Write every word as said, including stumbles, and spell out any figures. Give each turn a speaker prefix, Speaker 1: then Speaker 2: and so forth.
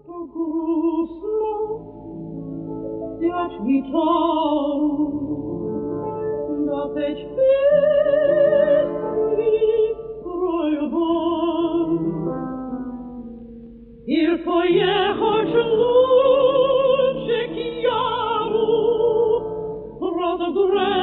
Speaker 1: грустно, спять гитару, да петь песни про любовь. Tylko jechać ludzie k jaru, rozgrzeć